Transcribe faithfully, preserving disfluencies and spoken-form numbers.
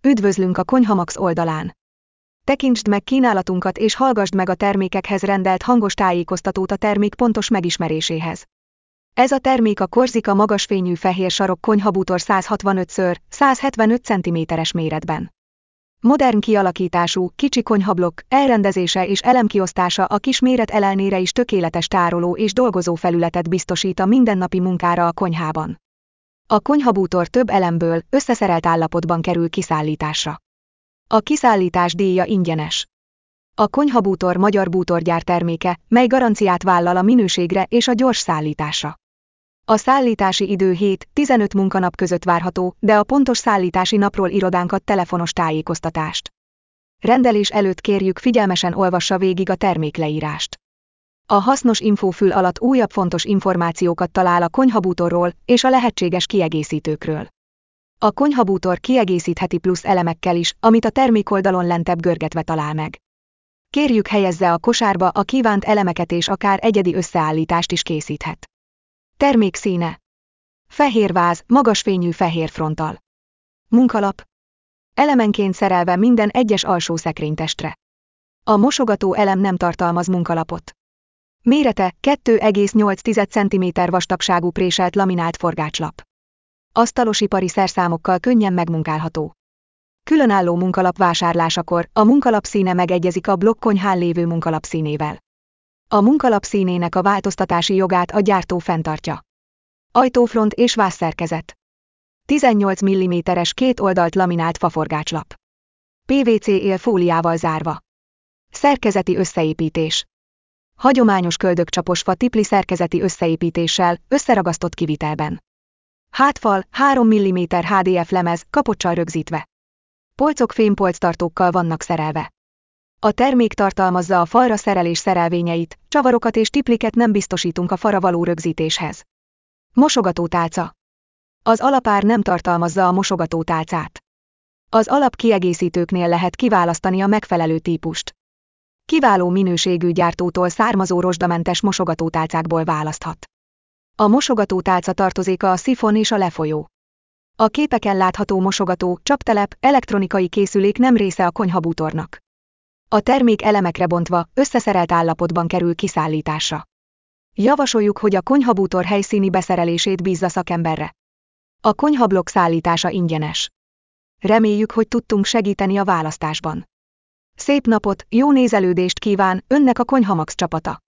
Üdvözlünk a Konyhamax oldalán! Tekintsd meg kínálatunkat és hallgasd meg a termékekhez rendelt hangos tájékoztatót a termék pontos megismeréséhez. Ez a termék a Korsika magasfényű fehér sarok konyhabútor száz hatvanöt szög száz hetvenöt centiméteres méretben. Modern kialakítású, kicsi konyhablokk, elrendezése és elemkiosztása a kis méret ellenére is tökéletes tároló és dolgozó felületet biztosít a mindennapi munkára a konyhában. A konyhabútor több elemből, összeszerelt állapotban kerül kiszállításra. A kiszállítás díja ingyenes. A konyhabútor magyar bútorgyár terméke, mely garanciát vállal a minőségre és a gyors szállításra. A szállítási idő hét-tizenöt munkanap között várható, de a pontos szállítási napról irodánkat telefonos tájékoztatást. Rendelés előtt kérjük figyelmesen olvassa végig a termékleírást. A hasznos infófül alatt újabb fontos információkat talál a konyhabútorról és a lehetséges kiegészítőkről. A konyhabútor kiegészítheti plusz elemekkel is, amit a termékoldalon lentebb görgetve talál meg. Kérjük helyezze a kosárba a kívánt elemeket és akár egyedi összeállítást is készíthet. Termék színe: fehér váz, magasfényű fehér fronttal. Munkalap: elemenként szerelve minden egyes alsó szekrénytestre. A mosogató elem nem tartalmaz munkalapot. Mérete: kettő egész nyolc centiméter vastagságú préselt laminált forgácslap. Asztalosipari szerszámokkal könnyen megmunkálható. Különálló munkalap vásárlásakor a munkalap színe megegyezik a blokkkonyhán lévő munkalap színével. A munkalap színének a változtatási jogát a gyártó fenntartja. Ajtófront és vázszerkezet: tizennyolc milliméteres két oldalt laminált faforgácslap. pé vé cé élfóliával zárva. Szerkezeti összeépítés: hagyományos köldökcsapos fa tipli szerkezeti összeépítéssel, összeragasztott kivitelben. Hátfal, három milliméter há dé ef lemez, kapoccsal rögzítve. Polcok fémpolctartókkal vannak szerelve. A termék tartalmazza a falra szerelés szerelvényeit, csavarokat és tipliket nem biztosítunk a falra való rögzítéshez. Mosogatótálca: az alapár nem tartalmazza a mosogatótálcát. Az alapkiegészítőknél lehet kiválasztani a megfelelő típust. Kiváló minőségű gyártótól származó rozsdamentes mosogatótálcákból választhat. A mosogatótálca tartozéka a szifon és a lefolyó. A képeken látható mosogató, csaptelep, elektronikai készülék nem része a konyhabútornak. A termék elemekre bontva, összeszerelt állapotban kerül kiszállításra. Javasoljuk, hogy a konyhabútor helyszíni beszerelését bízza szakemberre. A konyhablokk szállítása ingyenes. Reméljük, hogy tudtunk segíteni a választásban. Szép napot, jó nézelődést kíván önnek a Konyhamax csapata!